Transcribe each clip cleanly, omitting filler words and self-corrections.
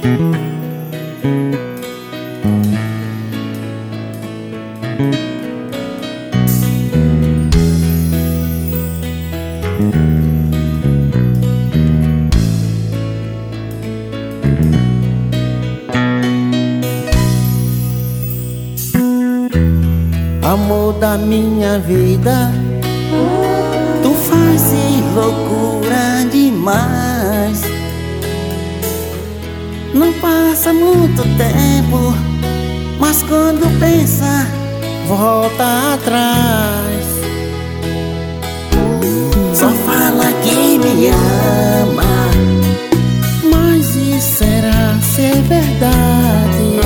Amor da minha vida, tu fazes loucura demais. Não passa muito tempo, mas quando pensa, volta atrás. Só fala que me ama, mas isso será ser verdade?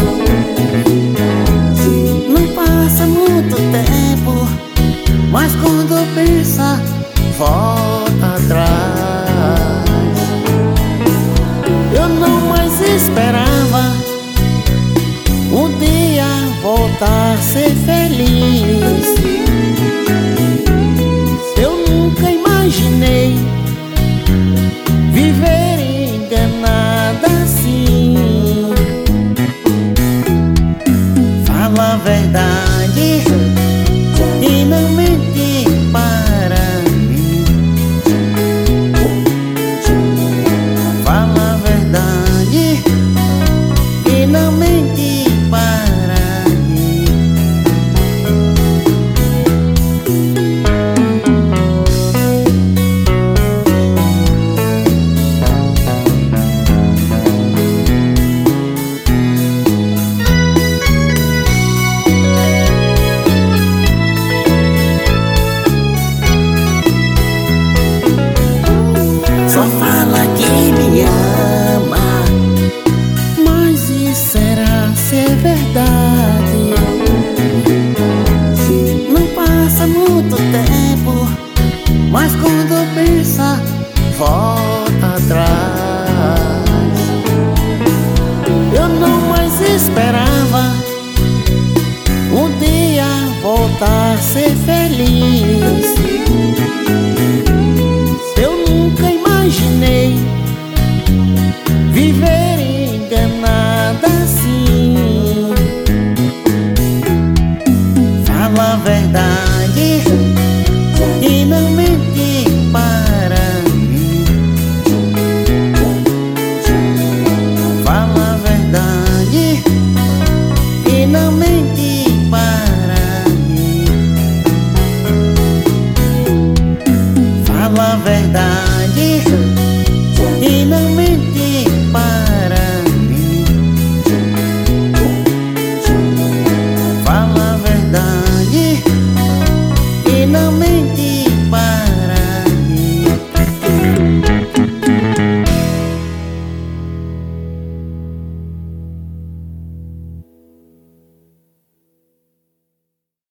Não passa muito tempo, mas quando pensa, volta atrás. Eu não mais esperava um dia voltar a ser feliz. Eu nunca imaginei viver enganada assim. Fala a verdade e não mente para mim. Fala a verdade e não mente para mim. Só fala que me ama, mas isso será ser verdade? Não passa muito tempo, mas quando pensa, volta atrás. Eu não mais esperava um dia voltar a ser feliz. Eu nunca imaginei viver enganada assim. Fala a verdade e não mente para mim. Fala a verdade e não mente para mim. Fala a verdade e não